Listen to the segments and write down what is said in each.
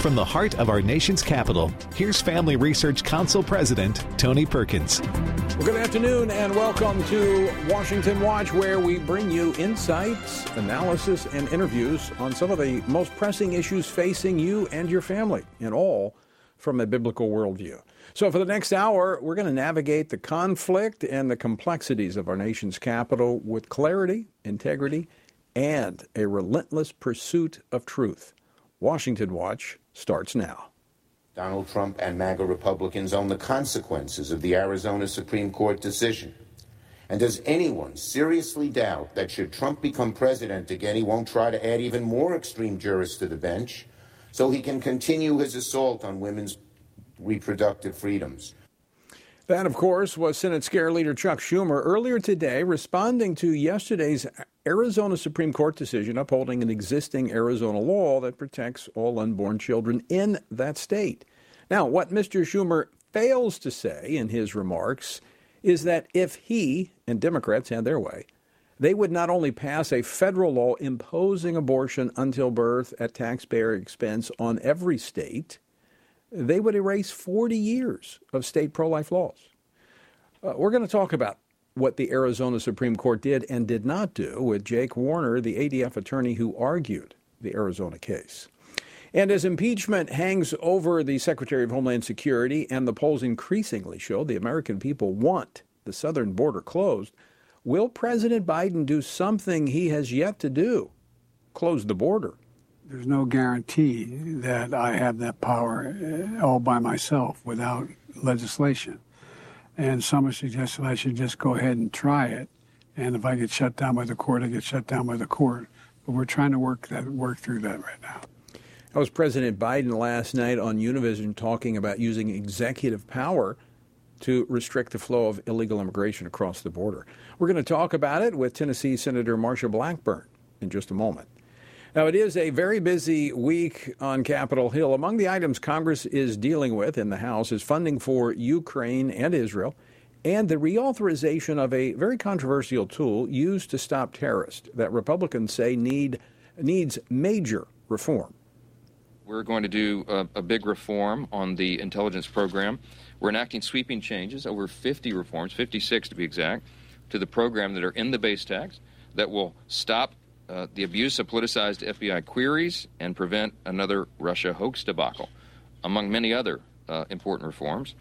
From the heart of our nation's capital, here's Family Research Council President Tony Perkins. Well, good afternoon and welcome to Washington Watch, where we bring you insights, analysis, and interviews on some of the most pressing issues facing you and your family, and all from a biblical worldview. So for the next hour, we're going to navigate the conflict and the complexities of our nation's capital with clarity, integrity, and a relentless pursuit of truth. Washington Watch starts now. Donald Trump and MAGA Republicans own the consequences of the Arizona Supreme Court decision. And does anyone seriously doubt that should Trump become president again, he won't try to add even more extreme jurists to the bench so he can continue his assault on women's reproductive freedoms? That, of course, was Senate Scare Leader Chuck Schumer earlier today responding to yesterday's Arizona Supreme Court decision upholding an existing Arizona law that protects all unborn children in that state. Now, what Mr. Schumer fails to say in his remarks is that if he and Democrats had their way, they would not only pass a federal law imposing abortion until birth at taxpayer expense on every state, they would erase 40 years of state pro-life laws. We're going to talk about what the Arizona Supreme Court did and did not do with Jake Warner, the ADF attorney who argued the Arizona case. And as impeachment hangs over the Secretary of Homeland Security and the polls increasingly show the American people want the southern border closed, will President Biden do something he has yet to do? Close the border. There's no guarantee that I have that power all by myself without legislation. And someone suggested I should just go ahead and try it. And if I get shut down by the court, I get shut down by the court. But we're trying to work through that right now. That was President Biden last night on Univision talking about using executive power to restrict the flow of illegal immigration across the border. We're going to talk about it with Tennessee Senator Marsha Blackburn in just a moment. Now, it is a very busy week on Capitol Hill. Among the items Congress is dealing with in the House is funding for Ukraine and Israel and the reauthorization of a very controversial tool used to stop terrorists that Republicans say needs major reform. We're going to do a big reform on the intelligence program. We're enacting sweeping changes, over 50 reforms, 56 to be exact, to the program that are in the base tax that will stop the abuse of politicized FBI queries and prevent another Russia hoax debacle, among many other important reforms.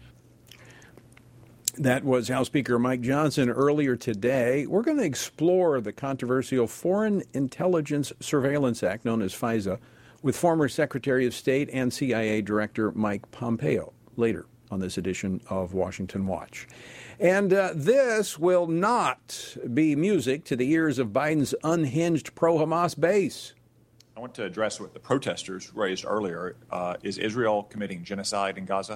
That was House Speaker Mike Johnson earlier today. We're going to explore the controversial Foreign Intelligence Surveillance Act, known as FISA, with former Secretary of State and CIA Director Mike Pompeo later on this edition of Washington Watch. And this will not be music to the ears of Biden's unhinged pro-Hamas base. I want to address what the protesters raised earlier. Is Israel committing genocide in Gaza?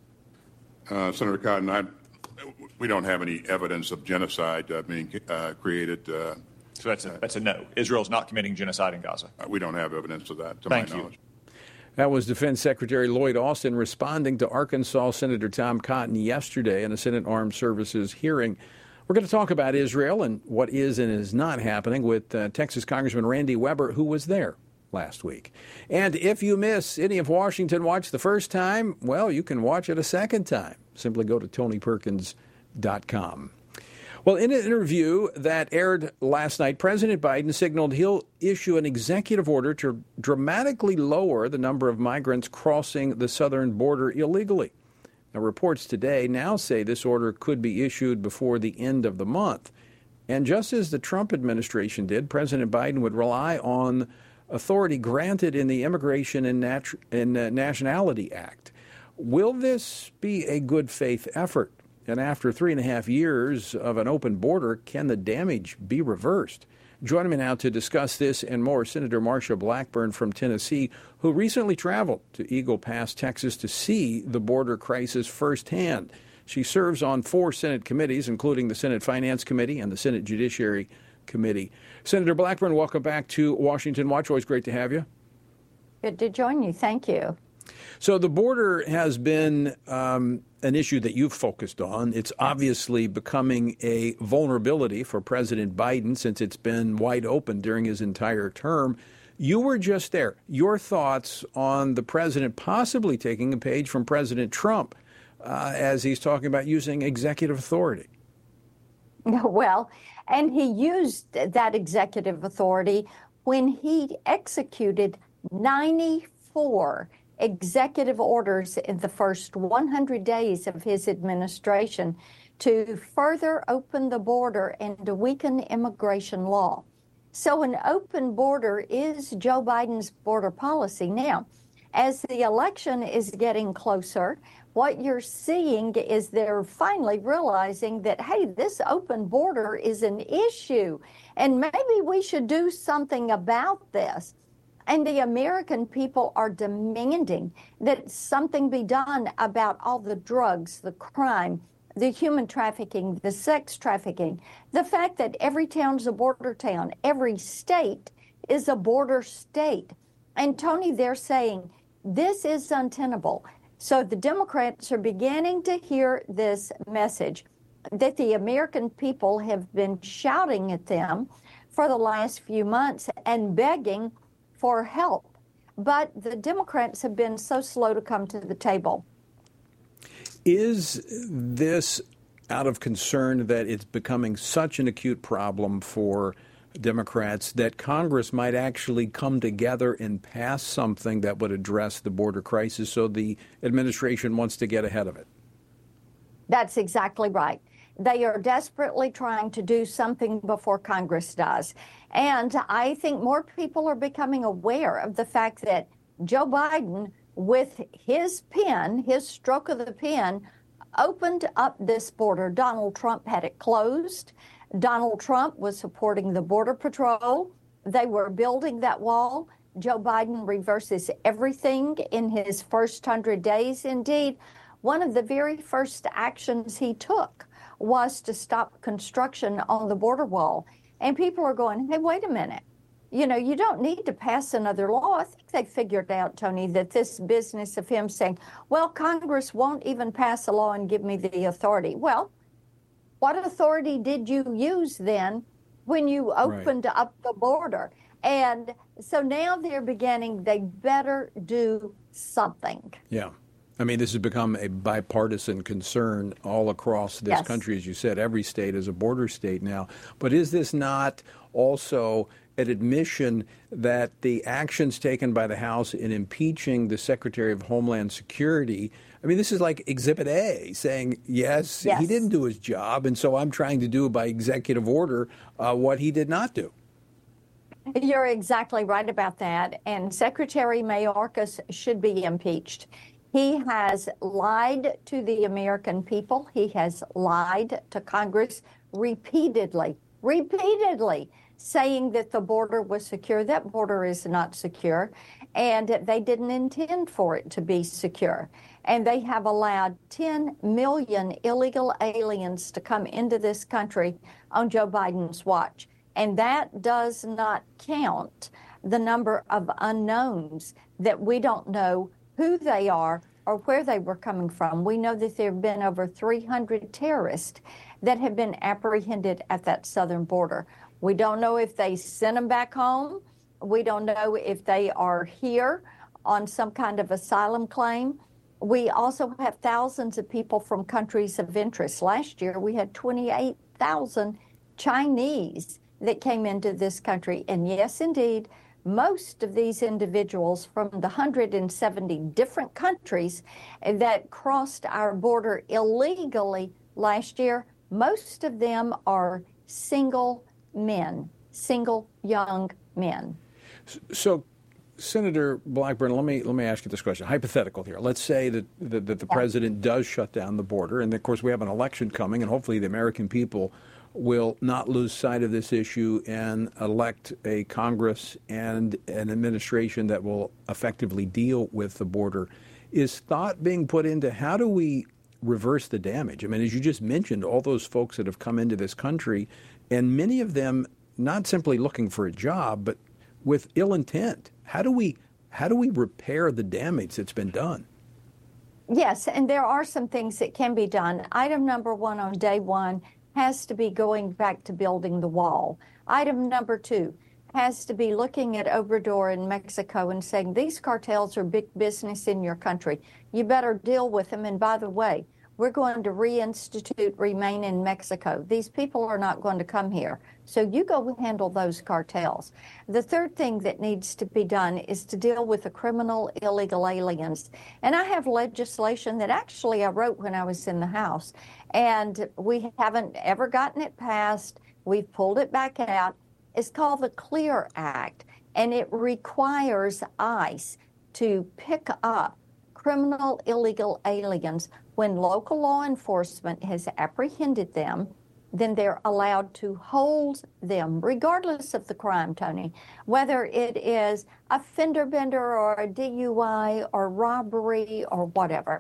Senator Cotton, we don't have any evidence of genocide being created. So that's a no. Israel's not committing genocide in Gaza. We don't have evidence of that, to Thank my you. knowledge. That was Defense Secretary Lloyd Austin responding to Arkansas Senator Tom Cotton yesterday in a Senate Armed Services hearing. We're going to talk about Israel and what is and is not happening with Texas Congressman Randy Weber, who was there last week. And if you miss any of Washington Watch the first time, well, you can watch it a second time. Simply go to TonyPerkins.com. Well, in an interview that aired last night, President Biden signaled he'll issue an executive order to dramatically lower the number of migrants crossing the southern border illegally. Now, reports today now say this order could be issued before the end of the month. And just as the Trump administration did, President Biden would rely on authority granted in the Immigration and Nationality Act. Will this be a good faith effort? And after 3.5 years of an open border, can the damage be reversed? Joining me now to discuss this and more, Senator Marsha Blackburn from Tennessee, who recently traveled to Eagle Pass, Texas, to see the border crisis firsthand. She serves on 4 Senate committees, including the Senate Finance Committee and the Senate Judiciary Committee. Senator Blackburn, welcome back to Washington Watch. Always great to have you. Good to join you. Thank you. So the border has been an issue that you've focused on. It's obviously becoming a vulnerability for President Biden since it's been wide open during his entire term. You were just there. Your thoughts on the president possibly taking a page from President Trump as he's talking about using executive authority? Well, and he used that executive authority when he executed 94 executive orders in the first 100 days of his administration to further open the border and to weaken immigration law. So an open border is Joe Biden's border policy. Now, as the election is getting closer, what you're seeing is they're finally realizing that, hey, this open border is an issue, and maybe we should do something about this. And the American people are demanding that something be done about all the drugs, the crime, the human trafficking, the sex trafficking, the fact that every town's a border town, every state is a border state. And Tony, they're saying this is untenable. So the Democrats are beginning to hear this message that the American people have been shouting at them for the last few months and begging for help. But the Democrats have been so slow to come to the table. Is this out of concern that it's becoming such an acute problem for Democrats that Congress might actually come together and pass something that would address the border crisis, so the administration wants to get ahead of it? That's exactly right. They are desperately trying to do something before Congress does. And I think more people are becoming aware of the fact that Joe Biden, with his pen, his stroke of the pen, opened up this border. Donald Trump had it closed. Donald Trump was supporting the Border Patrol. They were building that wall. Joe Biden reverses everything in his first 100 days. Indeed, one of the very first actions he took was to stop construction on the border wall. And people are going, hey, wait a minute. You know, you don't need to pass another law. I think they figured out, Tony, that this business of him saying, well, Congress won't even pass a law and give me the authority. Well, what authority did you use then when you opened up the border? And so now they're beginning, they better do something. Yeah. I mean, this has become a bipartisan concern all across this country. As you said, every state is a border state now. But is this not also an admission that the actions taken by the House in impeaching the Secretary of Homeland Security, I mean, this is like Exhibit A saying, yes, he didn't do his job, and so I'm trying to do by executive order what he did not do. You're exactly right about that. And Secretary Mayorkas should be impeached. He has lied to the American people. He has lied to Congress repeatedly, saying that the border was secure. That border is not secure, and they didn't intend for it to be secure. And they have allowed 10 million illegal aliens to come into this country on Joe Biden's watch. And that does not count the number of unknowns that we don't know who they are or where they were coming from. We know that there have been over 300 terrorists that have been apprehended at that southern border. We don't know if they sent them back home. We don't know if they are here on some kind of asylum claim. We also have thousands of people from countries of interest. Last year, we had 28,000 Chinese that came into this country. And yes, indeed, most of these individuals from the 170 different countries that crossed our border illegally last year, most of them are single men, single young men. So, Senator Blackburn, let me ask you this question. Hypothetical here. Let's say that the president does shut down the border, and of course we have an election coming, and hopefully the American people will not lose sight of this issue and elect a Congress and an administration that will effectively deal with the border. Is thought being put into how do we reverse the damage? I mean, as you just mentioned, all those folks that have come into this country, and many of them not simply looking for a job, but with ill intent. How do we repair the damage that's been done? Yes, and there are some things that can be done. Item number one on day one has to be going back to building the wall. Item number two has to be looking at Obrador in Mexico and saying, these cartels are big business in your country. You better deal with them. And by the way, we're going to reinstitute Remain in Mexico. These people are not going to come here. So you go handle those cartels. The third thing that needs to be done is to deal with the criminal illegal aliens. And I have legislation that actually I wrote when I was in the House, and we haven't ever gotten it passed. We've pulled it back out. It's called the CLEAR Act, and it requires ICE to pick up criminal illegal aliens. When local law enforcement has apprehended them, then they're allowed to hold them, regardless of the crime, Tony, whether it is a fender bender or a DUI or robbery or whatever.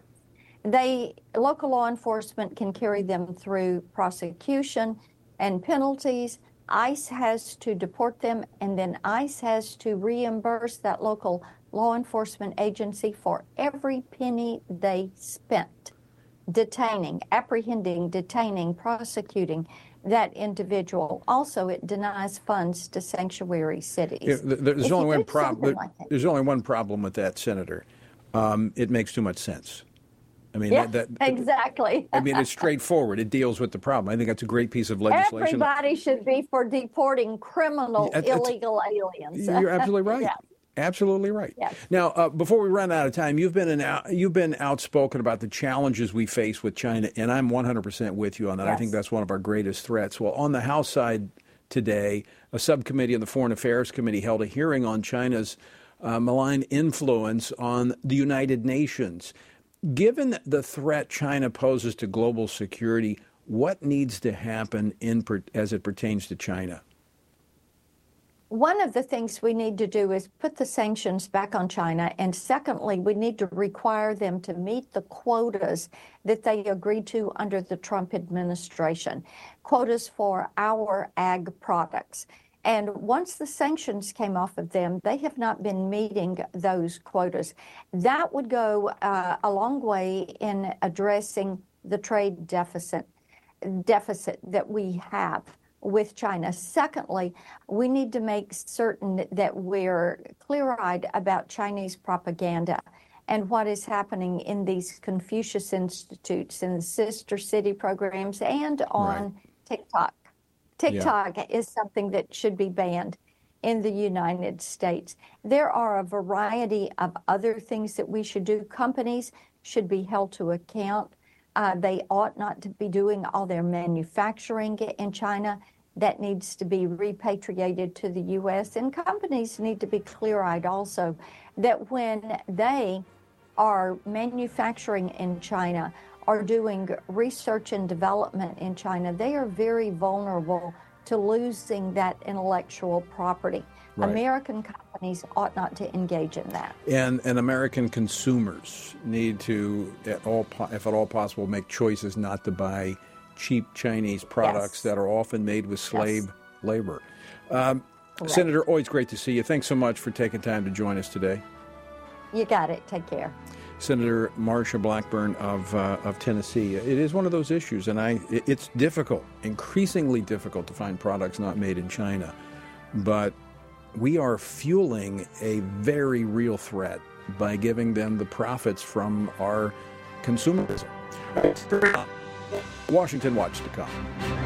Local law enforcement can carry them through prosecution and penalties. ICE has to deport them, and then ICE has to reimburse that local law enforcement agency for every penny they spent detaining, apprehending, detaining, prosecuting that individual. Also, it denies funds to sanctuary cities. Yeah, there's only one problem. There's only one problem with that, Senator. It makes too much sense. I mean, exactly. I mean, it's straightforward. It deals with the problem. I think that's a great piece of legislation. Everybody should be for deporting criminal illegal aliens. You're absolutely right. Yeah. Absolutely right. Yes. Now, before we run out of time, you've been outspoken about the challenges we face with China, and I'm 100% with you on that. Yes. I think that's one of our greatest threats. Well, on the House side today, a subcommittee of the Foreign Affairs Committee held a hearing on China's malign influence on the United Nations. Given the threat China poses to global security, what needs to happen as it pertains to China? One of the things we need to do is put the sanctions back on China. And secondly, we need to require them to meet the quotas that they agreed to under the Trump administration, quotas for our ag products. And once the sanctions came off of them, they have not been meeting those quotas. That would go a long way in addressing the trade deficit that we have with China. Secondly, we need to make certain that we're clear-eyed about Chinese propaganda and what is happening in these Confucius Institutes and the sister city programs and on TikTok. TikTok is something that should be banned in the United States. There are a variety of other things that we should do. Companies should be held to account. They ought not to be doing all their manufacturing in China. That needs to be repatriated to the U.S. And companies need to be clear-eyed also that when they are manufacturing in China or doing research and development in China, they are very vulnerable to losing that intellectual property. Right. American companies ought not to engage in that. And American consumers need to, if at all possible, make choices not to buy cheap Chinese products that are often made with slave labor. Senator, always great to see you. Thanks so much for taking time to join us today. You got it. Take care. Senator Marsha Blackburn of Tennessee. It is one of those issues, and it's difficult, increasingly difficult to find products not made in China. But we are fueling a very real threat by giving them the profits from our consumerism. Washington Watch to come.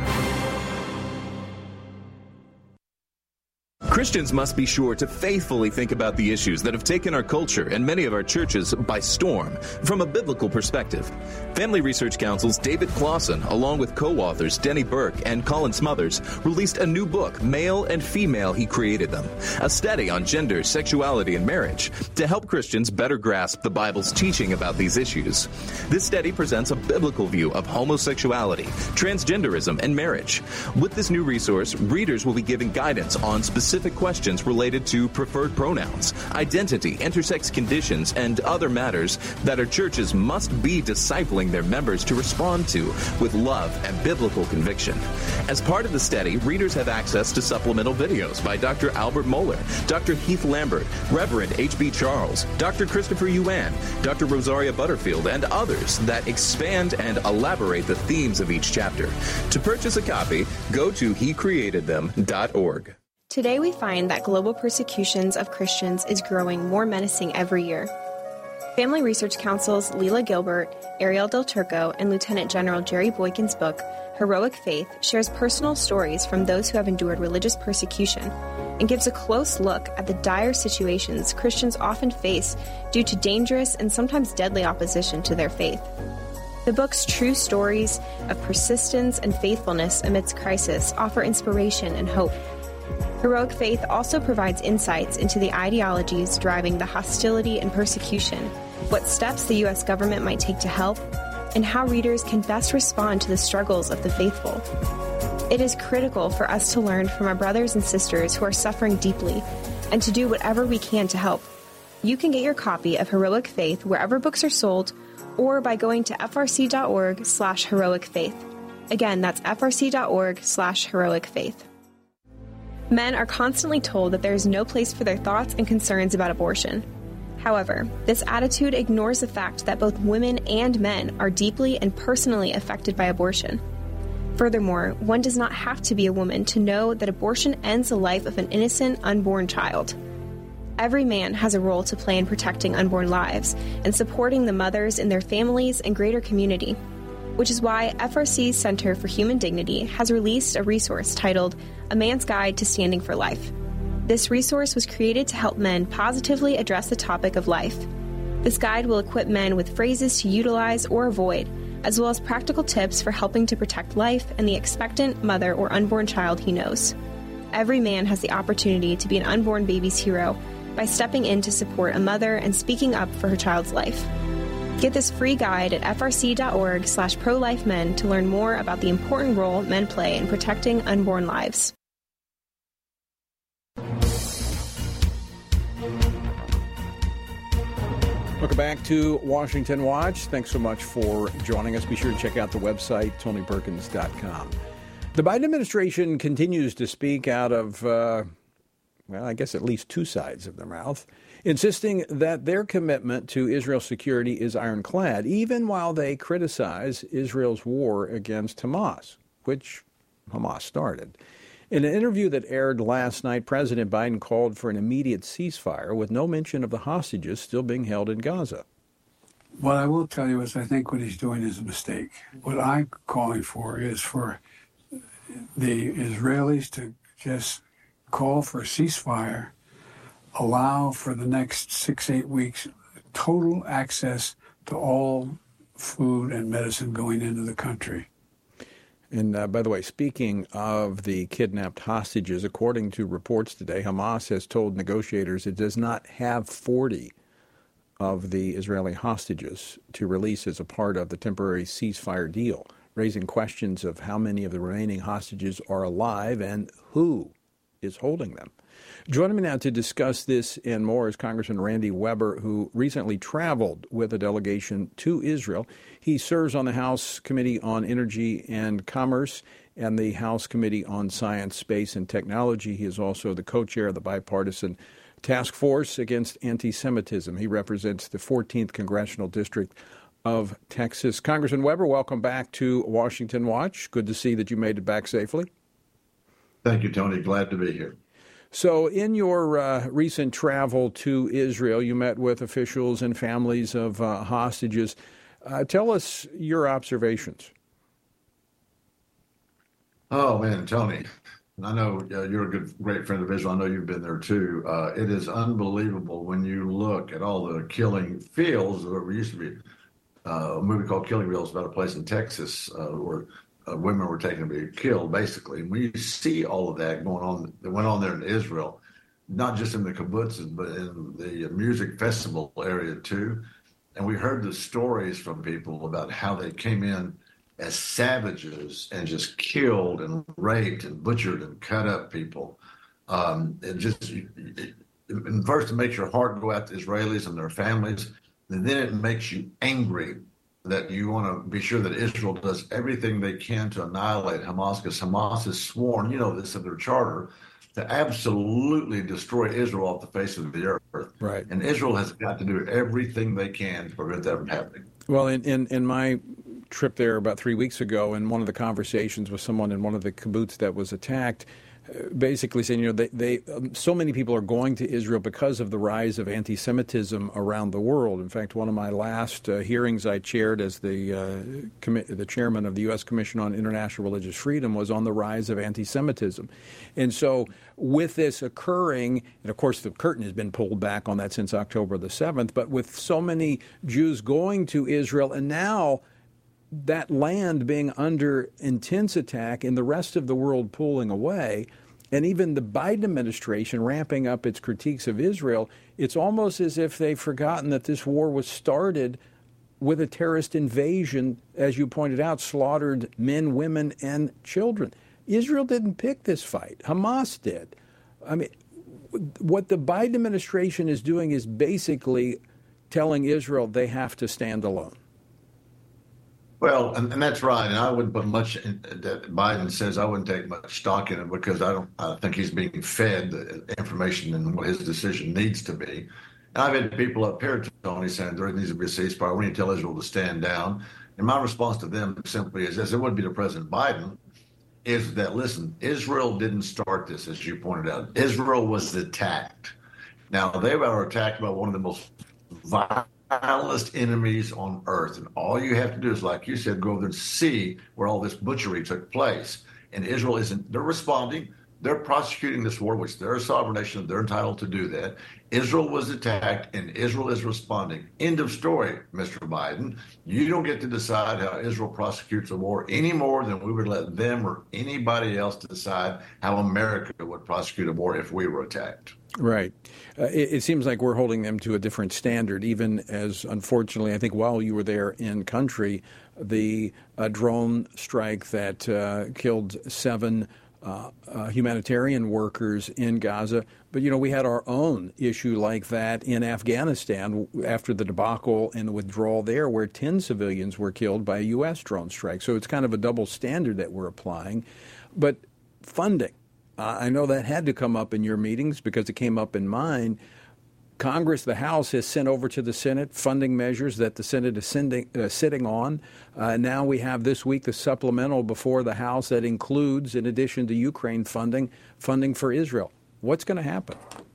Christians must be sure to faithfully think about the issues that have taken our culture and many of our churches by storm from a biblical perspective. Family Research Council's David Clausen, along with co-authors Denny Burke and Colin Smothers, released a new book, Male and Female, He Created Them, a study on gender, sexuality, and marriage to help Christians better grasp the Bible's teaching about these issues. This study presents a biblical view of homosexuality, transgenderism, and marriage. With this new resource, readers will be given guidance on specific questions related to preferred pronouns, identity, intersex conditions, and other matters that our churches must be discipling their members to respond to with love and biblical conviction. As part of the study, readers have access to supplemental videos by Dr. Albert Mohler, Dr. Heath Lambert, Reverend H.B. Charles, Dr. Christopher Yuan, Dr. Rosaria Butterfield, and others that expand and elaborate the themes of each chapter. To purchase a copy, go to HeCreatedThem.org. Today we find that global persecutions of Christians is growing more menacing every year. Family Research Council's Leila Gilbert, Ariel Del Turco, and Lieutenant General Jerry Boykin's book, Heroic Faith, shares personal stories from those who have endured religious persecution and gives a close look at the dire situations Christians often face due to dangerous and sometimes deadly opposition to their faith. The book's true stories of persistence and faithfulness amidst crisis offer inspiration and hope. Heroic Faith also provides insights into the ideologies driving the hostility and persecution, what steps the U.S. government might take to help, and how readers can best respond to the struggles of the faithful. It is critical for us to learn from our brothers and sisters who are suffering deeply and to do whatever we can to help. You can get your copy of Heroic Faith wherever books are sold or by going to frc.org/heroicfaith. Again, that's frc.org/heroicfaith. Men are constantly told that there is no place for their thoughts and concerns about abortion. However, this attitude ignores the fact that both women and men are deeply and personally affected by abortion. Furthermore, one does not have to be a woman to know that abortion ends the life of an innocent, unborn child. Every man has a role to play in protecting unborn lives and supporting the mothers in their families and greater community, which is why FRC's Center for Human Dignity has released a resource titled A Man's Guide to Standing for Life. This resource was created to help men positively address the topic of life. This guide will equip men with phrases to utilize or avoid, as well as practical tips for helping to protect life and the expectant mother or unborn child he knows. Every man has the opportunity to be an unborn baby's hero by stepping in to support a mother and speaking up for her child's life. Get this free guide at frc.org/prolifemen to learn more about the important role men play in protecting unborn lives. Welcome back to Washington Watch. Thanks so much for joining us. Be sure to check out the website, TonyPerkins.com. The Biden administration continues to speak out of, I guess at least two sides of their mouth, insisting that their commitment to Israel's security is ironclad, even while they criticize Israel's war against Hamas, which Hamas started. In an interview that aired last night, President Biden called for an immediate ceasefire with no mention of the hostages still being held in Gaza. What I will tell you is I think what he's doing is a mistake. What I'm calling for is for the Israelis to just call for a ceasefire, allow for the next 6-8 weeks total access to all food and medicine going into the country. And by the way, speaking of the kidnapped hostages, according to reports today, Hamas has told negotiators it does not have 40 of the Israeli hostages to release as a part of the temporary ceasefire deal, raising questions of how many of the remaining hostages are alive and who is holding them. Joining me now to discuss this and more is Congressman Randy Weber, who recently traveled with a delegation to Israel. He serves on the House Committee on Energy and Commerce and the House Committee on Science, Space, and Technology. He is also the co-chair of the bipartisan Task Force Against Anti-Semitism. He represents the 14th Congressional District of Texas. Congressman Weber, welcome back to Washington Watch. Good to see that you made it back safely. Thank you, Tony. Glad to be here. So in your recent travel to Israel, you met with officials and families of hostages. Tell us your observations. Oh, man, Tony, I know you're a great friend of Israel. I know you've been there, too. It is unbelievable when you look at all the killing fields. There used to be a movie called Killing Fields about a place in Texas where women were taken to be killed, basically. And when you see all of that going on, that went on there in Israel, not just in the kibbutzes, but in the music festival area too. And we heard the stories from people about how they came in as savages and just killed and raped and butchered and cut up people. And first it makes your heart go out to Israelis and their families, and then it makes you angry that you want to be sure that Israel does everything they can to annihilate Hamas, because Hamas has sworn, you know this, of their charter, to absolutely destroy Israel off the face of the earth. Right. And Israel has got to do everything they can to prevent that from happening. Well, in my trip there about 3 weeks ago, in one of the conversations with someone in one of the kibbutz that was attacked, basically saying, so many people are going to Israel because of the rise of anti-Semitism around the world. In fact, one of my last hearings I chaired as the chairman of the U.S. Commission on International Religious Freedom was on the rise of anti-Semitism. And so with this occurring, and of course the curtain has been pulled back on that since October the 7th, but with so many Jews going to Israel and now that land being under intense attack and the rest of the world pulling away, and even the Biden administration ramping up its critiques of Israel, it's almost as if they've forgotten that this war was started with a terrorist invasion, as you pointed out, slaughtered men, women, and children. Israel didn't pick this fight. Hamas did. I mean, what the Biden administration is doing is basically telling Israel they have to stand alone. Well, and that's right. And I wouldn't put much in that Biden says. I wouldn't take much stock in it because I think he's being fed the information and what his decision needs to be. And I've had people up here, Tony, saying there needs to be a ceasefire. We need to tell Israel to stand down. And my response to them simply is, as it would be to President Biden, is that, listen, Israel didn't start this, as you pointed out. Israel was attacked. Now, they were attacked by one of the most vilest enemies on earth. And all you have to do is, like you said, go over and see where all this butchery took place. And Israel isn't, they're responding. They're prosecuting this war, which they're a sovereign nation. They're entitled to do that. Israel was attacked, and Israel is responding. End of story, Mr. Biden. You don't get to decide how Israel prosecutes a war any more than we would let them or anybody else decide how America would prosecute a war if we were attacked. Right. It seems like we're holding them to a different standard, even as, unfortunately, I think while you were there in country, the drone strike that killed 7 humanitarian workers in Gaza. But, we had our own issue like that in Afghanistan after the debacle and the withdrawal there, where 10 civilians were killed by a U.S. drone strike. So it's kind of a double standard that we're applying. But funding, I know that had to come up in your meetings because it came up in mine. Congress, the House, has sent over to the Senate funding measures that the Senate is sitting on. Now we have this week the supplemental before the House that includes, in addition to Ukraine funding for Israel. What's going to happen?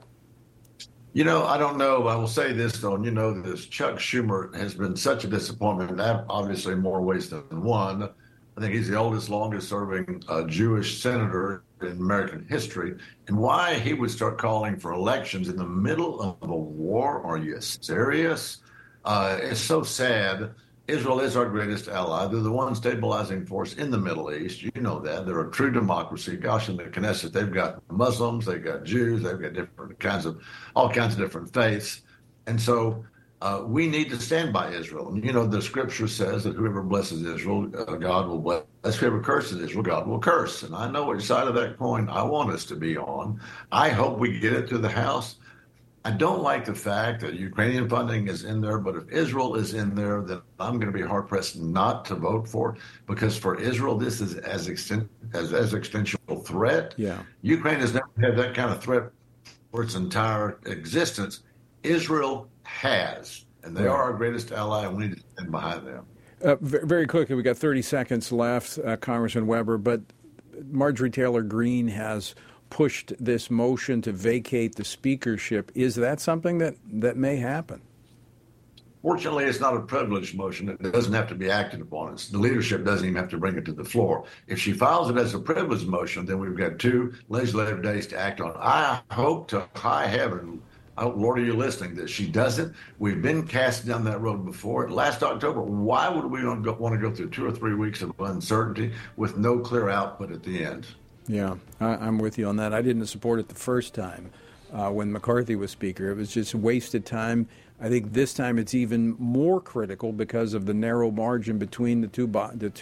I don't know. I will say this, though. This Chuck Schumer has been such a disappointment, obviously in more ways than one. I think he's the oldest, longest-serving Jewish senator in American history. And why he would start calling for elections in the middle of a war? Are you serious? It's so sad. Israel is our greatest ally. They're the one stabilizing force in the Middle East. You know that. They're a true democracy. Gosh, in the Knesset, they've got Muslims, they've got Jews, they've got all kinds of different faiths. And so we need to stand by Israel. And, the scripture says that whoever blesses Israel, God will bless. Whoever curses Israel, God will curse. And I know which side of that coin I want us to be on. I hope we get it to the House. I don't like the fact that Ukrainian funding is in there, but if Israel is in there, then I'm going to be hard-pressed not to vote for it, because for Israel, this is as existential threat. Yeah. Ukraine has never had that kind of threat for its entire existence. Israel has, and they are our greatest ally, and we need to stand behind them. Very quickly, we got 30 seconds left, Congressman Weber, but Marjorie Taylor Greene has pushed this motion to vacate the speakership. Is that something that may happen? Fortunately, it's not a privileged motion. It doesn't have to be acted upon. The leadership doesn't even have to bring it to the floor. If she files it as a privileged motion, then we've got 2 legislative days to act on it. I hope to high heaven, Lord, are you listening, that she doesn't. We've been cast down that road before. Last October, why would we want to go through 2 or 3 weeks of uncertainty with no clear output at the end? Yeah, I'm with you on that. I didn't support it the first time when McCarthy was Speaker. It was just wasted time. I think this time it's even more critical because of the narrow margin between the two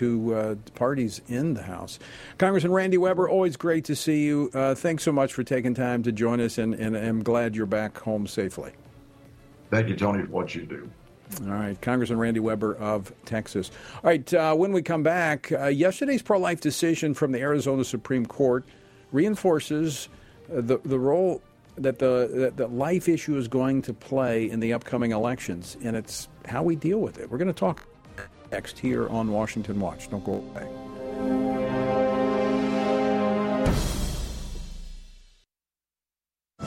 parties in the House. Congressman Randy Weber, always great to see you. Thanks so much for taking time to join us, and I'm glad you're back home safely. Thank you, Tony, for what you do. All right, Congressman Randy Weber of Texas. All right, when we come back, yesterday's pro-life decision from the Arizona Supreme Court reinforces the role that the life issue is going to play in the upcoming elections, and it's how we deal with it. We're going to talk next here on Washington Watch. Don't go away.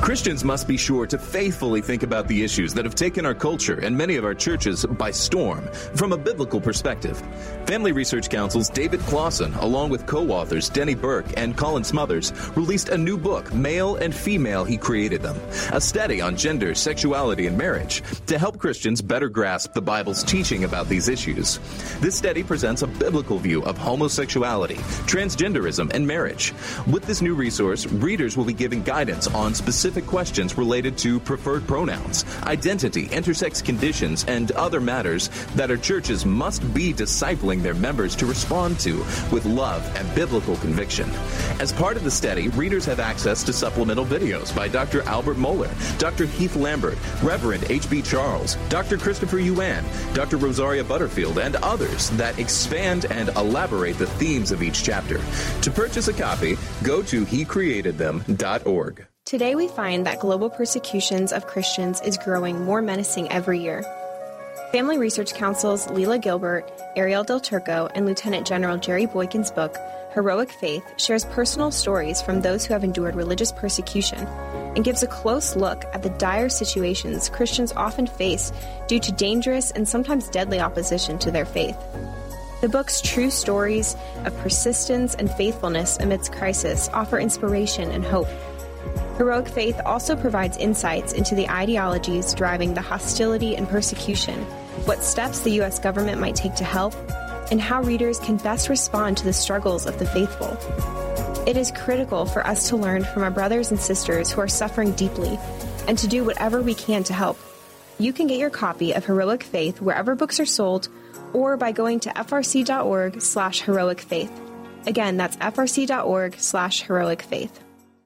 Christians must be sure to faithfully think about the issues that have taken our culture and many of our churches by storm from a biblical perspective. Family Research Council's David Clausen, along with co-authors Denny Burke and Colin Smothers, released a new book, Male and Female, He Created Them, a study on gender, sexuality, and marriage to help Christians better grasp the Bible's teaching about these issues. This study presents a biblical view of homosexuality, transgenderism, and marriage. With this new resource, readers will be given guidance on specific questions related to preferred pronouns, identity, intersex conditions, and other matters that our churches must be discipling their members to respond to with love and biblical conviction. As part of the study, readers have access to supplemental videos by Dr. Albert Mohler, Dr. Heath Lambert, Reverend H.B. Charles, Dr. Christopher Yuan, Dr. Rosaria Butterfield, and others that expand and elaborate the themes of each chapter. To purchase a copy, go to hecreatedthem.org. Today we find that global persecutions of Christians is growing more menacing every year. Family Research Council's Leila Gilbert, Ariel Del Turco, and Lieutenant General Jerry Boykin's book, Heroic Faith, shares personal stories from those who have endured religious persecution and gives a close look at the dire situations Christians often face due to dangerous and sometimes deadly opposition to their faith. The book's true stories of persistence and faithfulness amidst crisis offer inspiration and hope. Heroic Faith also provides insights into the ideologies driving the hostility and persecution, what steps the U.S. government might take to help, and how readers can best respond to the struggles of the faithful. It is critical for us to learn from our brothers and sisters who are suffering deeply and to do whatever we can to help. You can get your copy of Heroic Faith wherever books are sold or by going to frc.org/heroicfaith. Again, that's frc.org/heroicfaith.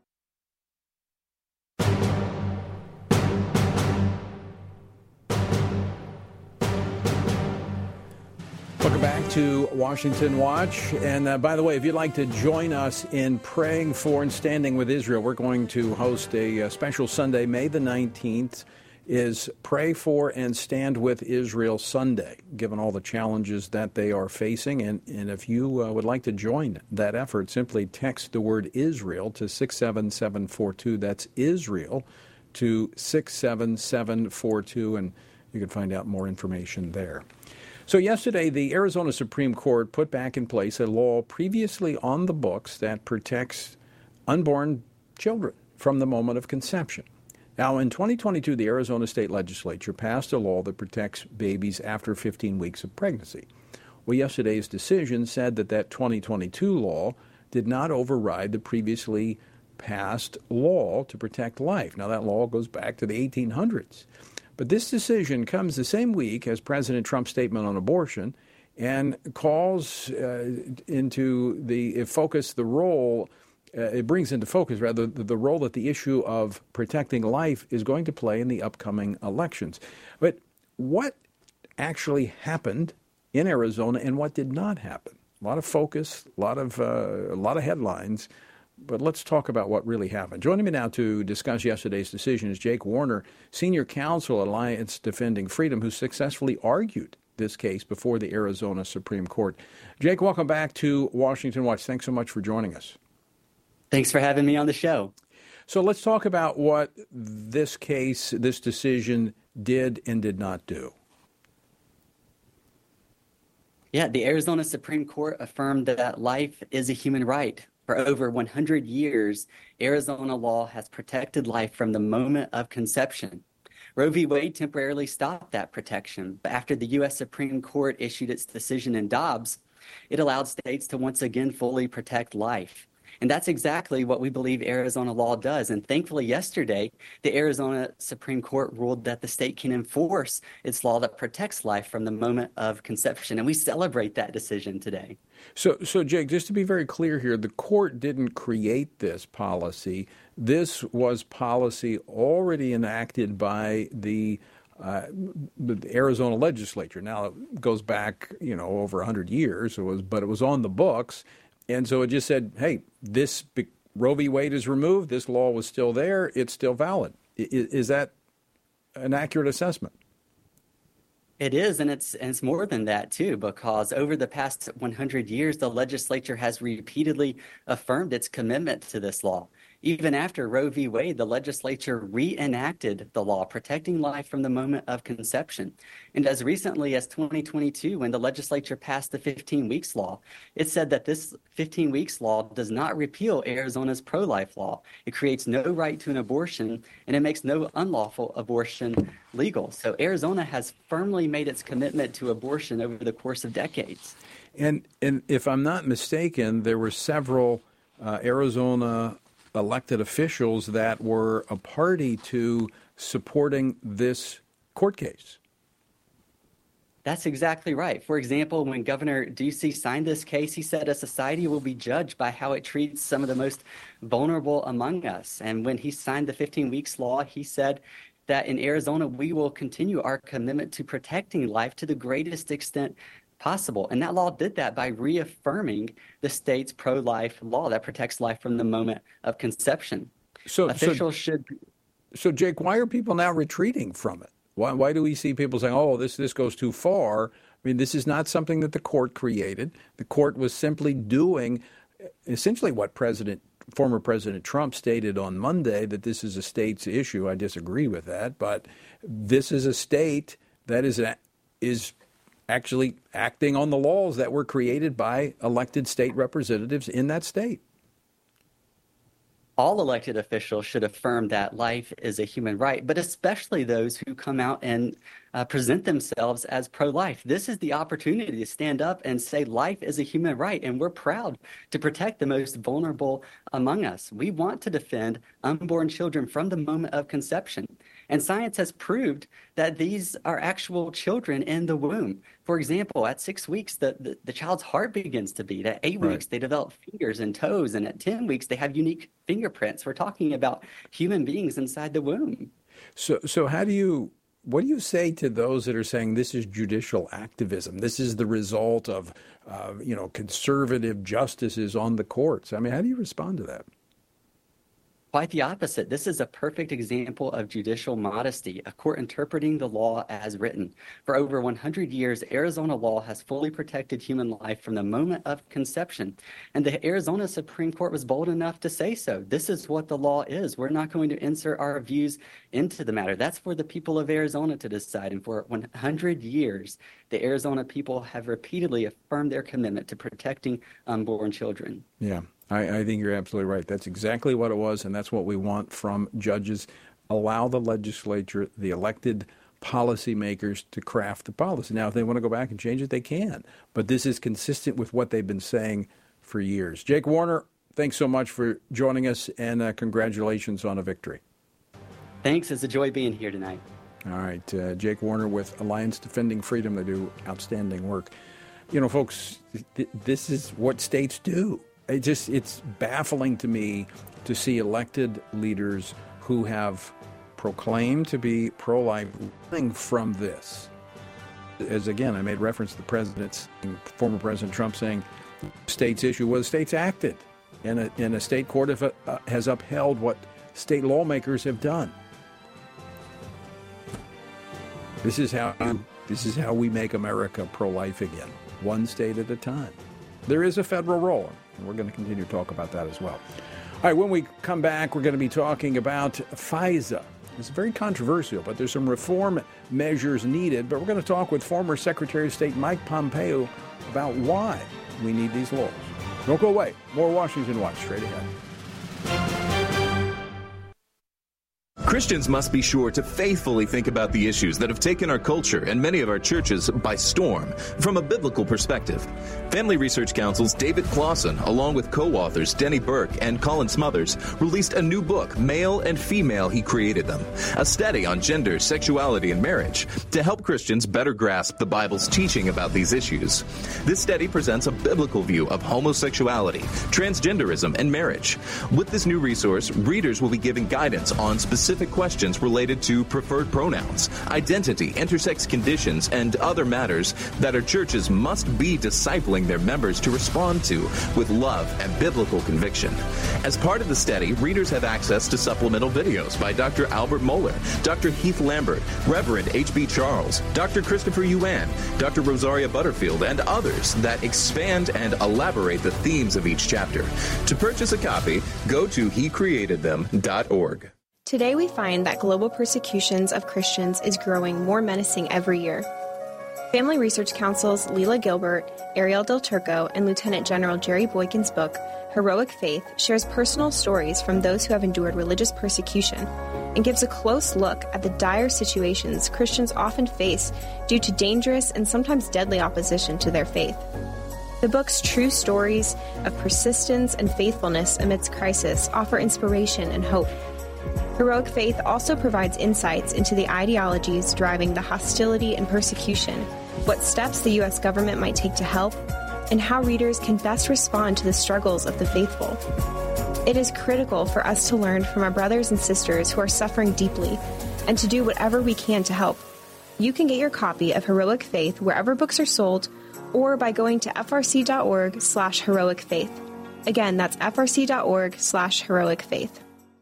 Welcome back to Washington Watch. And by the way, if you'd like to join us in praying for and standing with Israel, we're going to host a special Sunday, May the 19th, is Pray for and Stand with Israel Sunday, given all the challenges that they are facing. And if you would like to join that effort, simply text the word Israel to 67742. That's Israel to 67742, and you can find out more information there. So yesterday, the Arizona Supreme Court put back in place a law previously on the books that protects unborn children from the moment of conception. Now, in 2022, the Arizona State Legislature passed a law that protects babies after 15 weeks of pregnancy. Well, yesterday's decision said that 2022 law did not override the previously passed law to protect life. Now, that law goes back to the 1800s. But this decision comes the same week as President Trump's statement on abortion and calls into the focus the role, it brings into focus, rather, the role that the issue of protecting life is going to play in the upcoming elections. But what actually happened in Arizona and what did not happen? A lot of focus, a lot of headlines. But let's talk about what really happened. Joining me now to discuss yesterday's decision is Jake Warner, Senior Counsel at Alliance Defending Freedom, who successfully argued this case before the Arizona Supreme Court. Jake, welcome back to Washington Watch. Thanks so much for joining us. Thanks for having me on the show. So let's talk about what this case, this decision did and did not do. Yeah, the Arizona Supreme Court affirmed that life is a human right. For over 100 years, Arizona law has protected life from the moment of conception. Roe v. Wade temporarily stopped that protection, but after the U.S. Supreme Court issued its decision in Dobbs, it allowed states to once again fully protect life. And that's exactly what we believe Arizona law does. And thankfully, yesterday, the Arizona Supreme Court ruled that the state can enforce its law that protects life from the moment of conception. And we celebrate that decision today. So Jake, just to be very clear here, the court didn't create this policy. This was policy already enacted by the Arizona legislature. Now, it goes back, over 100 years, but it was on the books. And so it just said, hey, this Roe v. Wade is removed. This law was still there. It's still valid. Is that an accurate assessment? It is, and it's more than that, too, because over the past 100 years, the legislature has repeatedly affirmed its commitment to this law. Even after Roe v. Wade, the legislature reenacted the law protecting life from the moment of conception. And as recently as 2022, when the legislature passed the 15 weeks law, it said that this 15 weeks law does not repeal Arizona's pro-life law. It creates no right to an abortion, and it makes no unlawful abortion legal. So Arizona has firmly made its commitment to abortion over the course of decades. And if I'm not mistaken, there were several Arizona elected officials that were a party to supporting this court case. That's exactly right. For example, when Governor Ducey signed this case, he said a society will be judged by how it treats some of the most vulnerable among us. And when he signed the 15 weeks law, he said that in Arizona, we will continue our commitment to protecting life to the greatest extent possible. And that law did that by reaffirming the state's pro-life law that protects life from the moment of conception. So Jake, why are people now retreating from it? Why do we see people saying, oh, this goes too far? I mean, this is not something that the court created. The court was simply doing essentially what former President Trump stated on Monday, that this is a state's issue. I disagree with that, but this is a state that is actually acting on the laws that were created by elected state representatives in that state. All elected officials should affirm that life is a human right, but especially those who come out and present themselves as pro-life. This is the opportunity to stand up and say life is a human right, and we're proud to protect the most vulnerable among us. We want to defend unborn children from the moment of conception. And science has proved that these are actual children in the womb. For example, at 6 weeks, the child's heart begins to beat. At 8 weeks, they develop fingers and toes. And at 10 weeks, they have unique fingerprints. We're talking about human beings inside the womb. So what do you say to those that are saying this is judicial activism? This is the result of, conservative justices on the courts. I mean, how do you respond to that? Quite the opposite. This is a perfect example of judicial modesty, a court interpreting the law as written. For over 100 years, Arizona law has fully protected human life from the moment of conception. And the Arizona Supreme Court was bold enough to say so. This is what the law is. We're not going to insert our views into the matter. That's for the people of Arizona to decide. And for 100 years, the Arizona people have repeatedly affirmed their commitment to protecting unborn children. Yeah. I think you're absolutely right. That's exactly what it was, and that's what we want from judges. Allow the legislature, the elected policymakers, to craft the policy. Now, if they want to go back and change it, they can. But this is consistent with what they've been saying for years. Jake Warner, thanks so much for joining us, and congratulations on a victory. Thanks. It's a joy being here tonight. All right. Jake Warner with Alliance Defending Freedom. They do outstanding work. You know, folks, this is what states do. It's baffling to me to see elected leaders who have proclaimed to be pro-life running from this. As again, I made reference to the former President Trump saying state's issue was states acted, and a state court has upheld what state lawmakers have done. This is how we make America pro-life again, one state at a time. There is a federal role, and we're going to continue to talk about that as well. All right, when we come back, we're going to be talking about FISA. It's very controversial, but there's some reform measures needed. But we're going to talk with former Secretary of State Mike Pompeo about why we need these laws. Don't go away. More Washington Watch straight ahead. Christians must be sure to faithfully think about the issues that have taken our culture and many of our churches by storm from a biblical perspective. Family Research Council's David Clausen, along with co-authors Denny Burke and Colin Smothers, released a new book, Male and Female, He Created Them, a study on gender, sexuality, and marriage to help Christians better grasp the Bible's teaching about these issues. This study presents a biblical view of homosexuality, transgenderism, and marriage. With this new resource, readers will be given guidance on specific specific questions related to preferred pronouns, identity, intersex conditions, and other matters that our churches must be discipling their members to respond to with love and biblical conviction. As part of the study, readers have access to supplemental videos by Dr. Albert Mohler, Dr. Heath Lambert, Reverend H.B. Charles, Dr. Christopher Yuan, Dr. Rosaria Butterfield, and others that expand and elaborate the themes of each chapter. To purchase a copy, go to HeCreatedThem.org. Today we find that global persecutions of Christians is growing more menacing every year. Family Research Council's Leela Gilbert, Ariel Del Turco, and Lieutenant General Jerry Boykin's book, Heroic Faith, shares personal stories from those who have endured religious persecution and gives a close look at the dire situations Christians often face due to dangerous and sometimes deadly opposition to their faith. The book's true stories of persistence and faithfulness amidst crisis offer inspiration and hope. Heroic Faith also provides insights into the ideologies driving the hostility and persecution, what steps the U.S. government might take to help, and how readers can best respond to the struggles of the faithful. It is critical for us to learn from our brothers and sisters who are suffering deeply and to do whatever we can to help. You can get your copy of Heroic Faith wherever books are sold or by going to frc.org/heroicfaith. Again, that's frc.org/heroicfaith.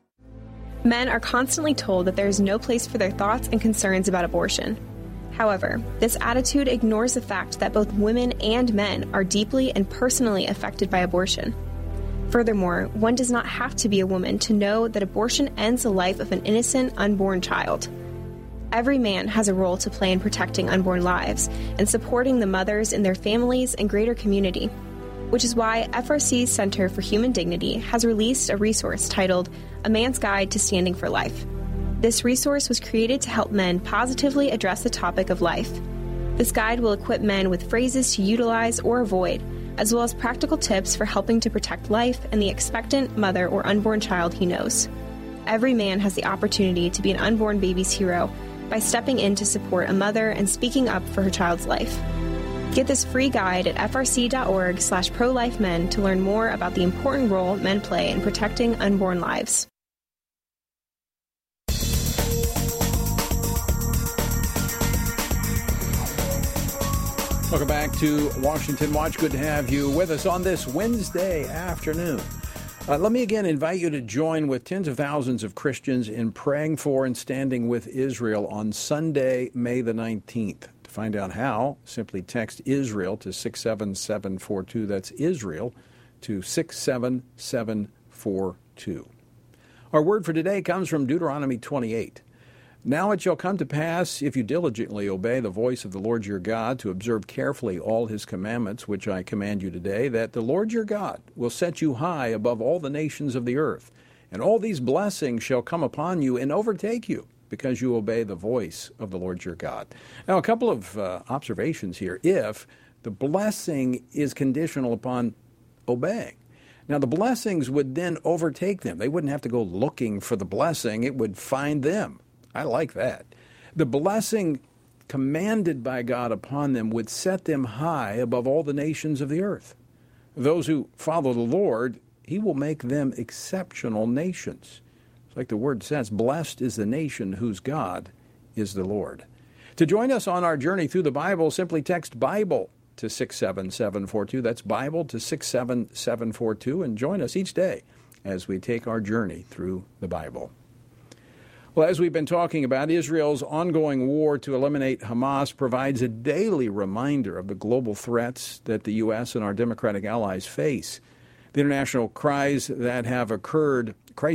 Men are constantly told that there is no place for their thoughts and concerns about abortion. However, this attitude ignores the fact that both women and men are deeply and personally affected by abortion. Furthermore, one does not have to be a woman to know that abortion ends the life of an innocent, unborn child. Every man has a role to play in protecting unborn lives and supporting the mothers in their families and greater community, which is why FRC's Center for Human Dignity has released a resource titled A Man's Guide to Standing for Life. This resource was created to help men positively address the topic of life. This guide will equip men with phrases to utilize or avoid, as well as practical tips for helping to protect life and the expectant mother or unborn child he knows. Every man has the opportunity to be an unborn baby's hero by stepping in to support a mother and speaking up for her child's life. Get this free guide at frc.org/prolifemen to learn more about the important role men play in protecting unborn lives. Welcome back to Washington Watch. Good to have you with us on this Wednesday afternoon. Let me again invite you to join with tens of thousands of Christians in praying for and standing with Israel on Sunday, May the 19th. To find out how, simply text Israel to 67742. That's Israel to 67742. Our word for today comes from Deuteronomy 28. Now it shall come to pass, if you diligently obey the voice of the Lord your God, to observe carefully all his commandments, which I command you today, that the Lord your God will set you high above all the nations of the earth. And all these blessings shall come upon you and overtake you, because you obey the voice of the Lord your God. Now, a couple of observations here. If the blessing is conditional upon obeying. Now, the blessings would then overtake them. They wouldn't have to go looking for the blessing. It would find them. I like that. The blessing commanded by God upon them would set them high above all the nations of the earth. Those who follow the Lord, he will make them exceptional nations. It's like the word says, blessed is the nation whose God is the Lord. To join us on our journey through the Bible, simply text Bible to 67742. That's Bible to 67742, and join us each day as we take our journey through the Bible. Well, as we've been talking about, Israel's ongoing war to eliminate Hamas provides a daily reminder of the global threats that the U.S. and our democratic allies face. The international crises that have occurred on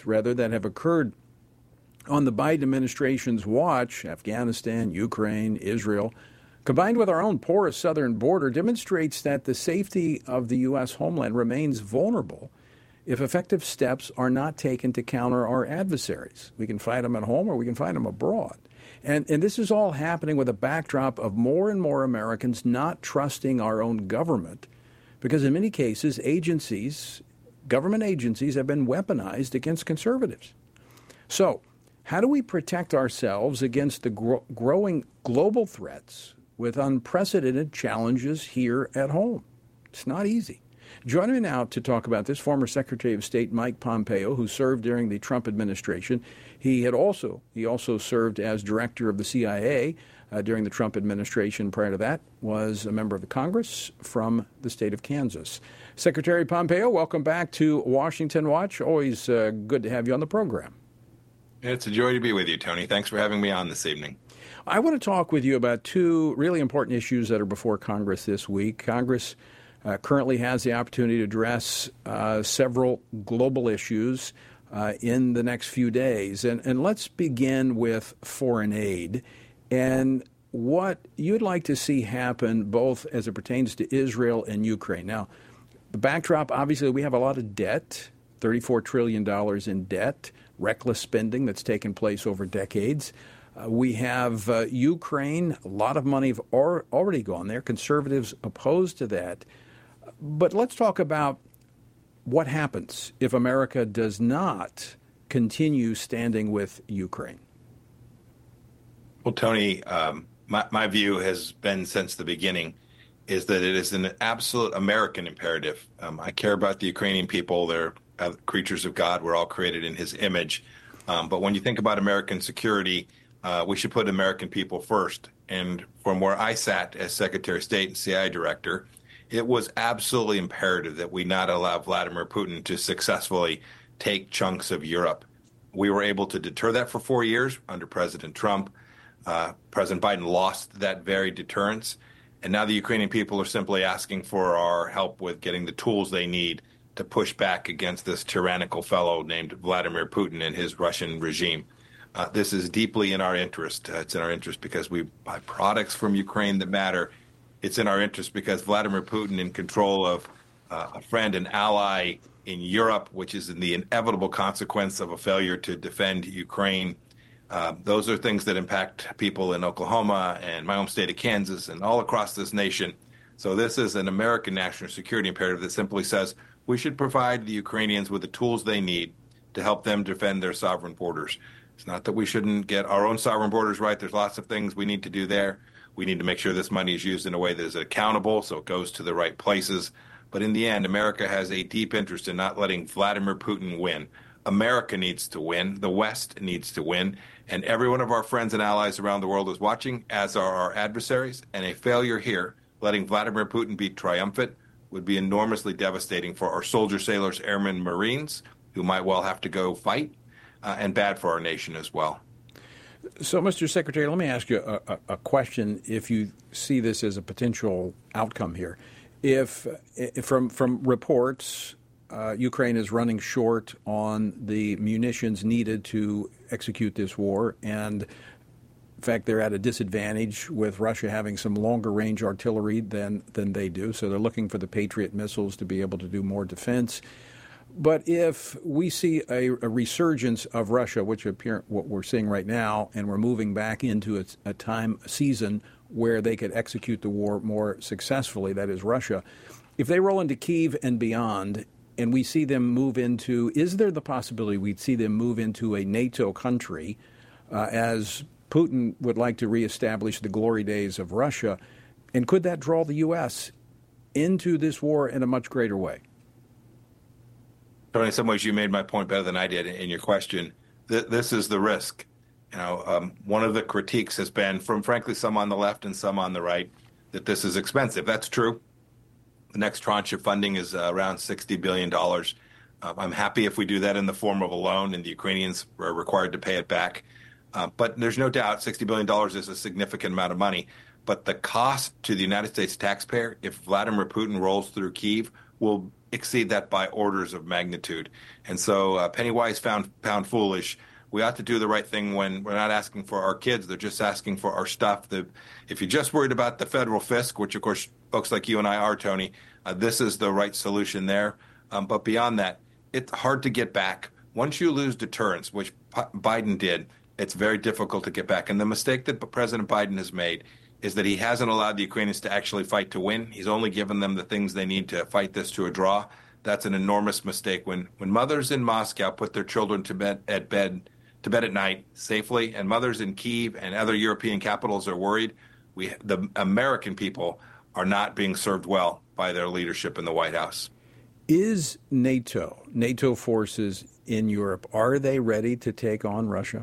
the Biden administration's watch, Afghanistan, Ukraine, Israel, combined with our own porous southern border, demonstrates that the safety of the U.S. homeland remains vulnerable if effective steps are not taken to counter our adversaries. We can fight them at home or we can fight them abroad. And this is all happening with a backdrop of more and more Americans not trusting our own government, because in many cases, government agencies have been weaponized against conservatives. So, how do we protect ourselves against the growing global threats with unprecedented challenges here at home? It's not easy. Joining me now to talk about this, former Secretary of State Mike Pompeo, who served during the Trump administration. He also served as director of the CIA during the Trump administration. Prior to that, was a member of the Congress from the state of Kansas. Secretary Pompeo, welcome back to Washington Watch. Always good to have you on the program. It's a joy to be with you, Tony. Thanks for having me on this evening. I want to talk with you about two really important issues that are before Congress this week. Congress currently has the opportunity to address several global issues in the next few days. And let's begin with foreign aid and what you'd like to see happen both as it pertains to Israel and Ukraine. Now, the backdrop, obviously, we have a lot of debt, $34 trillion in debt, reckless spending that's taken place over decades. We have Ukraine, a lot of money have already gone there. Conservatives opposed to that. But let's talk about what happens if America does not continue standing with Ukraine. Well, Tony, my view has been since the beginning is that it is an absolute American imperative. I care about the Ukrainian people. They're creatures of God. We're all created in his image. But when you think about American security, we should put American people first. And from where I sat as Secretary of State and CIA Director, it was absolutely imperative that we not allow Vladimir Putin to successfully take chunks of Europe. We were able to deter that for 4 years under President Trump. President Biden lost that very deterrence. And now the Ukrainian people are simply asking for our help with getting the tools they need to push back against this tyrannical fellow named Vladimir Putin and his Russian regime. This is deeply in our interest. It's in our interest because we buy products from Ukraine that matter. It's in our interest because Vladimir Putin, in control of a friend and ally in Europe, which is the inevitable consequence of a failure to defend Ukraine. Those are things that impact people in Oklahoma and my home state of Kansas and all across this nation. So this is an American national security imperative that simply says we should provide the Ukrainians with the tools they need to help them defend their sovereign borders. It's not that we shouldn't get our own sovereign borders right. There's lots of things we need to do there. We need to make sure this money is used in a way that is accountable so it goes to the right places. But in the end, America has a deep interest in not letting Vladimir Putin win. America needs to win. The West needs to win. And every one of our friends and allies around the world is watching, as are our adversaries. And a failure here, letting Vladimir Putin be triumphant, would be enormously devastating for our soldiers, sailors, airmen, Marines, who might well have to go fight, and bad for our nation as well. So, Mr. Secretary, let me ask you a question if you see this as a potential outcome here. If from reports, Ukraine is running short on the munitions needed to execute this war, and in fact, they're at a disadvantage with Russia having some longer-range artillery than they do, so they're looking for the Patriot missiles to be able to do more defense. But if we see a resurgence of Russia, which what we're seeing right now, and we're moving back into a season where they could execute the war more successfully, that is Russia, if they roll into Kyiv and beyond, and we see them move into, is there the possibility we'd see them move into a NATO country as Putin would like to reestablish the glory days of Russia? And could that draw the U.S. into this war in a much greater way? In some ways, you made my point better than I did in your question. This is the risk. One of the critiques has been from, frankly, some on the left and some on the right, that this is expensive. That's true. The next tranche of funding is around $60 billion. I'm happy if we do that in the form of a loan and the Ukrainians are required to pay it back. But there's no doubt $60 billion is a significant amount of money. But the cost to the United States taxpayer, if Vladimir Putin rolls through Kyiv, will exceed that by orders of magnitude. And so penny wise, pound foolish. We ought to do the right thing when we're not asking for our kids. They're just asking for our stuff. If you're just worried about the federal fisc, which, of course, folks like you and I are, Tony, this is the right solution there. But beyond that, it's hard to get back. Once you lose deterrence, which Biden did, it's very difficult to get back. And the mistake that President Biden has made is that he hasn't allowed the Ukrainians to actually fight to win. He's only given them the things they need to fight this to a draw. That's an enormous mistake. When mothers in Moscow put their children to bed at night safely, and mothers in Kyiv and other European capitals are worried, the American people are not being served well by their leadership in the White House. Is NATO forces in Europe, are they ready to take on Russia?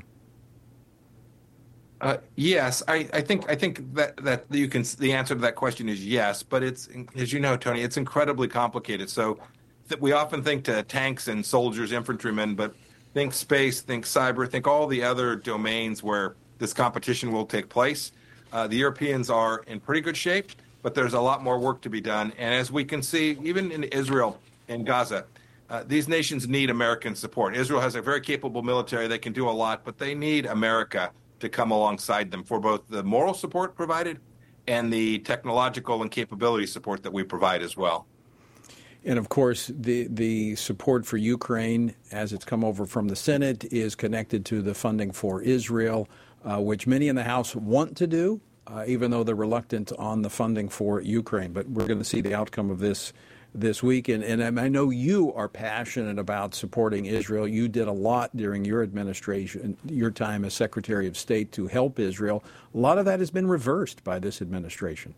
Yes, I think that you can. The answer to that question is yes, but it's, as you know, Tony, it's incredibly complicated. So we often think to tanks and soldiers, infantrymen, but think space, think cyber, think all the other domains where this competition will take place. The Europeans are in pretty good shape, but there's a lot more work to be done. And as we can see, even in Israel and Gaza, these nations need American support. Israel has a very capable military; they can do a lot, but they need America to come alongside them for both the moral support provided and the technological and capability support that we provide as well. And of course, the support for Ukraine, as it's come over from the Senate, is connected to the funding for Israel, which many in the House want to do, even though they're reluctant on the funding for Ukraine. But we're going to see the outcome of this week. And I know you are passionate about supporting Israel. You did a lot during your administration, your time as Secretary of State, to help Israel. A lot of that has been reversed by this administration.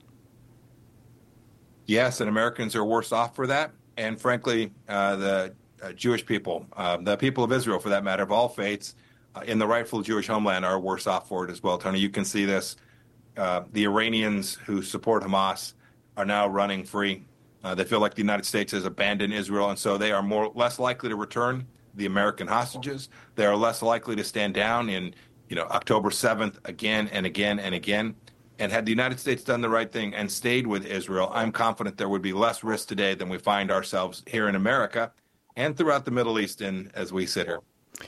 Yes, and Americans are worse off for that. And frankly, the Jewish people, the people of Israel, for that matter, of all faiths, in the rightful Jewish homeland are worse off for it as well. Tony, you can see this. The Iranians who support Hamas are now running free. They feel like the United States has abandoned Israel, and so they are less likely to return the American hostages. They are less likely to stand down in, October 7th again and again and again. And had the United States done the right thing and stayed with Israel, I'm confident there would be less risk today than we find ourselves here in America and throughout the Middle East as we sit here.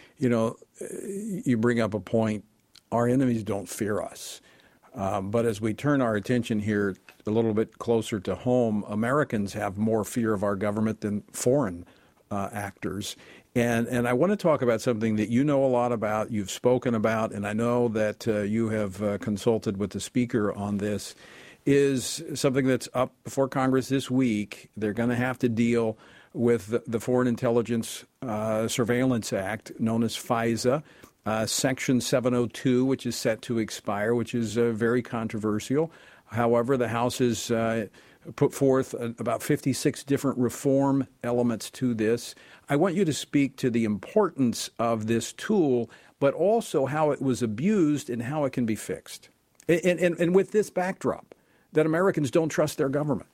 You bring up a point. Our enemies don't fear us. But as we turn our attention here a little bit closer to home, Americans have more fear of our government than foreign actors. And I want to talk about something that you know a lot about, you've spoken about, and I know that you have consulted with the Speaker on this, is something that's up before Congress this week. They're going to have to deal with the Foreign Intelligence Surveillance Act, known as FISA. Section 702, which is set to expire, which is very controversial. However, the House has put forth about 56 different reform elements to this. I want you to speak to the importance of this tool, but also how it was abused and how it can be fixed. And with this backdrop, that Americans don't trust their government.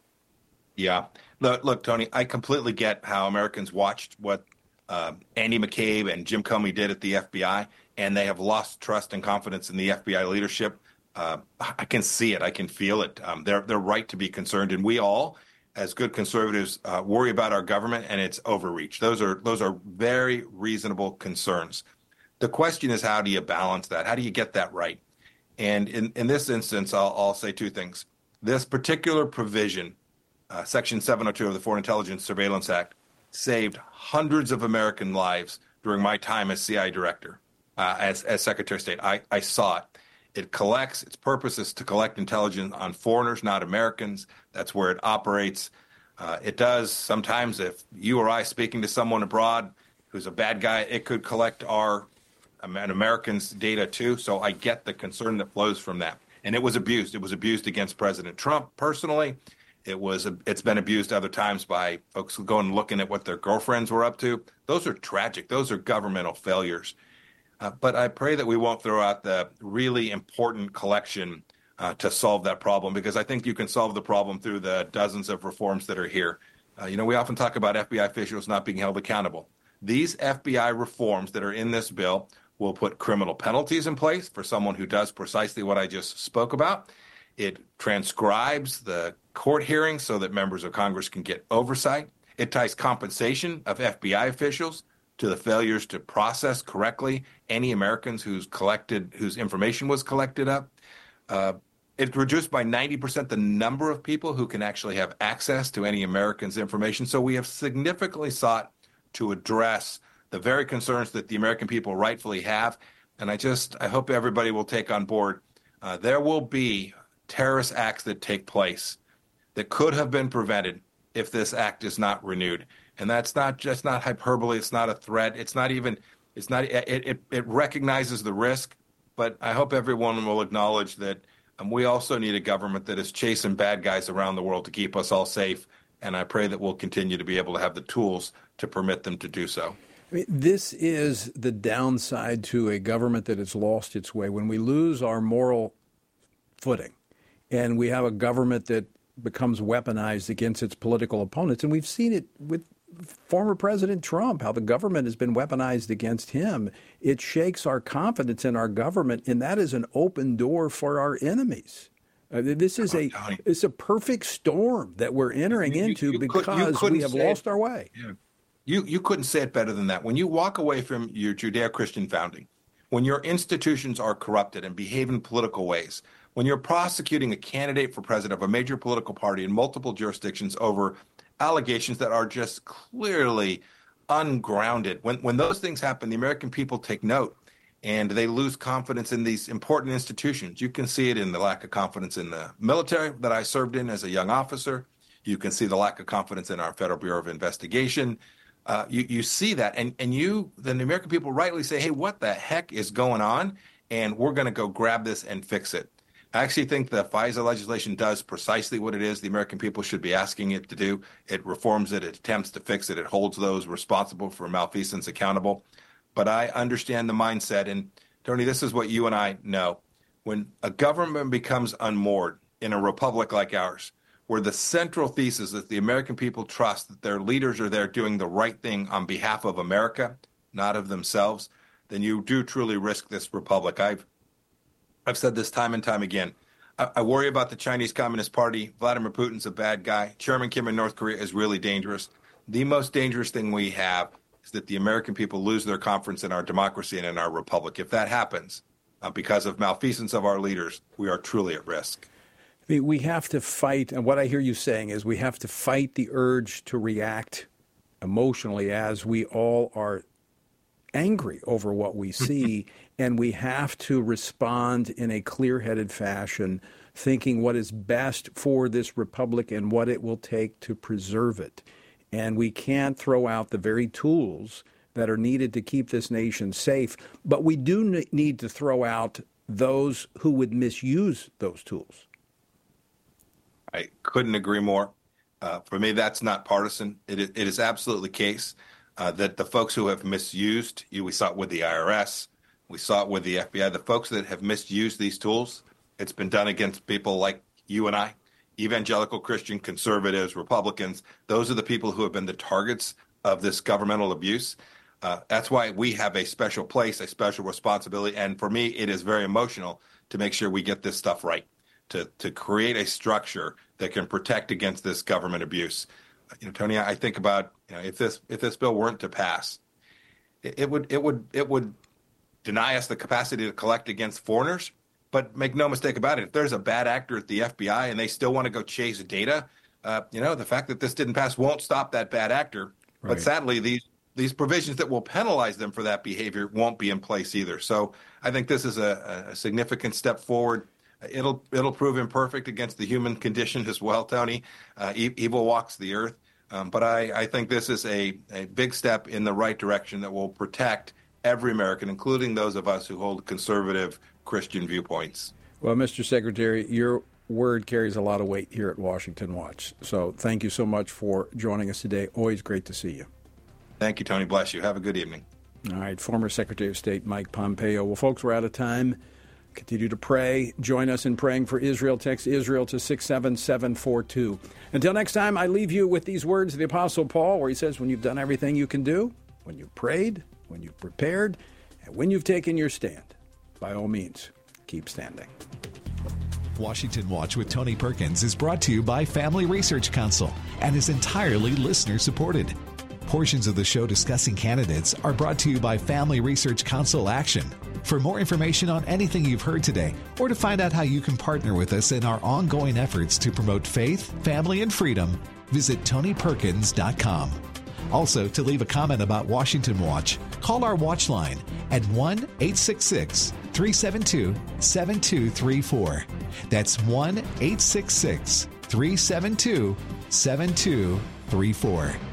Yeah. Look, Tony, I completely get how Americans watched what Andy McCabe and Jim Comey did at the FBI, and they have lost trust and confidence in the FBI leadership. I can see it. I can feel it. They're right to be concerned, and we all, as good conservatives, worry about our government and its overreach. Those are very reasonable concerns. The question is, how do you balance that? How do you get that right? And in this instance, I'll say two things. This particular provision, Section 702 of the Foreign Intelligence Surveillance Act, saved hundreds of American lives during my time as CI director, as Secretary of State. I saw it. Its purpose is to collect intelligence on foreigners, not Americans. That's where it operates. It does sometimes, if you or I speaking to someone abroad who's a bad guy, it could collect our Americans' data too. So I get the concern that flows from that. And it was abused. It was abused against President Trump personally. It's been abused other times by folks who go and looking at what their girlfriends were up to. Those are tragic. Those are governmental failures. But I pray that we won't throw out the really important collection to solve that problem, because I think you can solve the problem through the dozens of reforms that are here. We often talk about FBI officials not being held accountable. These FBI reforms that are in this bill will put criminal penalties in place for someone who does precisely what I just spoke about. It transcribes the court hearings so that members of Congress can get oversight. It ties compensation of FBI officials to the failures to process correctly any Americans whose information was collected up. It reduced by 90% the number of people who can actually have access to any Americans' information. So we have significantly sought to address the very concerns that the American people rightfully have. And I hope everybody will take on board. There will be terrorist acts that take place that could have been prevented if this act is not renewed. And that's not hyperbole. It's not a threat. It recognizes the risk, but I hope everyone will acknowledge that we also need a government that is chasing bad guys around the world to keep us all safe. and I pray that we'll continue to be able to have the tools to permit them to do so. I mean, this is the downside to a government that has lost its way. When we lose our moral footing and we have a government that becomes weaponized against its political opponents, and we've seen it with former President Trump, how the government has been weaponized against him, it shakes our confidence in our government, and that is an open door for our enemies. This is it's a perfect storm that we're entering into because we have lost our way. Yeah. You couldn't say it better than that. When you walk away from your Judeo-Christian founding, when your institutions are corrupted and behave in political ways, when you're prosecuting a candidate for president of a major political party in multiple jurisdictions over allegations that are just clearly ungrounded, when those things happen, the American people take note and they lose confidence in these important institutions. You can see it in the lack of confidence in the military that I served in as a young officer. You can see the lack of confidence in our Federal Bureau of Investigation. You see that, then the American people rightly say, hey, what the heck is going on? And we're going to go grab this and fix it. I actually think the FISA legislation does precisely what it is the American people should be asking it to do. It reforms it, it attempts to fix it, it holds those responsible for malfeasance accountable. But I understand the mindset, and Tony, this is what you and I know. When a government becomes unmoored in a republic like ours, where the central thesis is the American people trust that their leaders are there doing the right thing on behalf of America, not of themselves, then you do truly risk this republic. I've said this time and time again. I worry about the Chinese Communist Party. Vladimir Putin's a bad guy. Chairman Kim in North Korea is really dangerous. The most dangerous thing we have is that the American people lose their confidence in our democracy and in our republic. If that happens, because of malfeasance of our leaders, we are truly at risk. We have to fight, and what I hear you saying is we have to fight the urge to react emotionally as we all are angry over what we see, and we have to respond in a clear-headed fashion, thinking what is best for this republic and what it will take to preserve it. And we can't throw out the very tools that are needed to keep this nation safe, but we do need to throw out those who would misuse those tools. I couldn't agree more. For me, that's not partisan. It is absolutely the case that the folks who have misused, we saw it with the IRS, we saw it with the FBI, the folks that have misused these tools, it's been done against people like you and I, evangelical Christian conservatives, Republicans. Those are the people who have been the targets of this governmental abuse. That's why we have a special place, a special responsibility. And for me, it is very emotional to make sure we get this stuff right, to create a structure that can protect against this government abuse. Tony, I think about if this bill weren't to pass, it would deny us the capacity to collect against foreigners. But make no mistake about it, if there's a bad actor at the FBI and they still want to go chase data, the fact that this didn't pass won't stop that bad actor. Right. But sadly, these provisions that will penalize them for that behavior won't be in place either. So I think this is a significant step forward. It'll prove imperfect against the human condition as well, Tony. Evil walks the earth. But I think this is a big step in the right direction that will protect every American, including those of us who hold conservative Christian viewpoints. Well, Mr. Secretary, your word carries a lot of weight here at Washington Watch. So thank you so much for joining us today. Always great to see you. Thank you, Tony. Bless you. Have a good evening. All right. Former Secretary of State Mike Pompeo. Well, folks, we're out of time. Continue to pray. Join us in praying for Israel. Text Israel to 67742. Until next time, I leave you with these words of the Apostle Paul, where he says, when you've done everything you can do, when you've prayed, when you've prepared, and when you've taken your stand, by all means, keep standing. Washington Watch with Tony Perkins is brought to you by Family Research Council and is entirely listener-supported. Portions of the show discussing candidates are brought to you by Family Research Council Action. For more information on anything you've heard today, or to find out how you can partner with us in our ongoing efforts to promote faith, family, and freedom, visit TonyPerkins.com. Also, to leave a comment about Washington Watch, call our watch line at 1-866-372-7234. That's 1-866-372-7234.